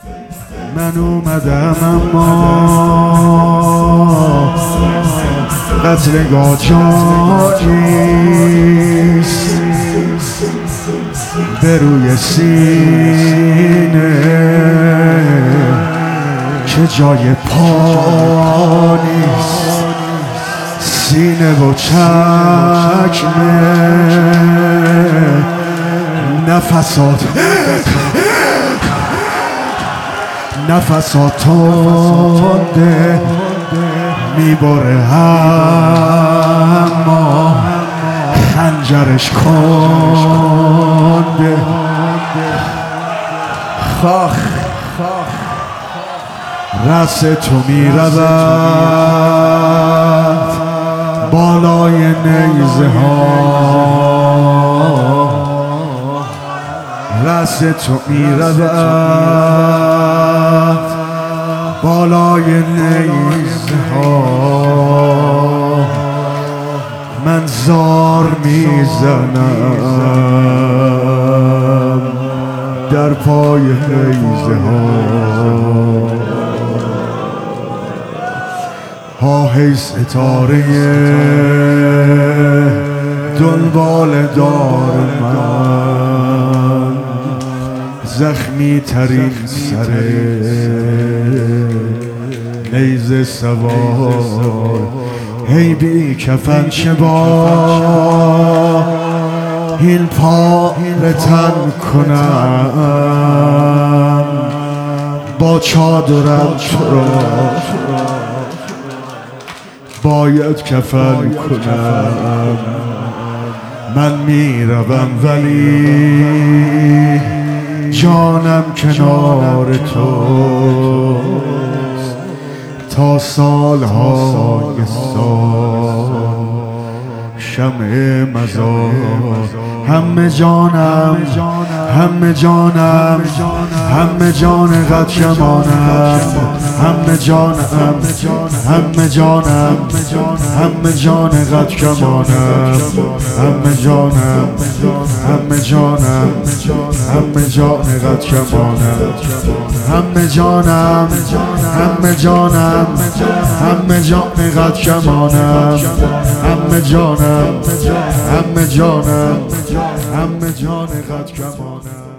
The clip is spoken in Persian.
من اومدم اما قتلگاه جاییست، به روی سینه که جای پا نیست، سینه و چکمه نفسات تنده میبره، اما خنجرش کنده. خاخ رس تو میرود بالای نیزه ها، رس تو میرود بالای نیزه ها. من زار میزنم در پای نیزه ها، هی ستاره دنبال دار من، زخمی ترین سر نیزه سوار، هی بی کفن چه با این پاره تن کنم، با چادرم تو را باید کفن کنم. من میروم ولی جانم کنار توست تا سالهای سال. شمع مزار همه جانم، همه جانم، همه جان قد شمانم، همه جانم، همه جانم، همه جان قد شمانم، همه جانم، همه جانم، همه جان قد شمانم، همه جانم، همه جانم، همه جان قد شمانم، همه جانم، همه جانم، همه جان قد کمانم.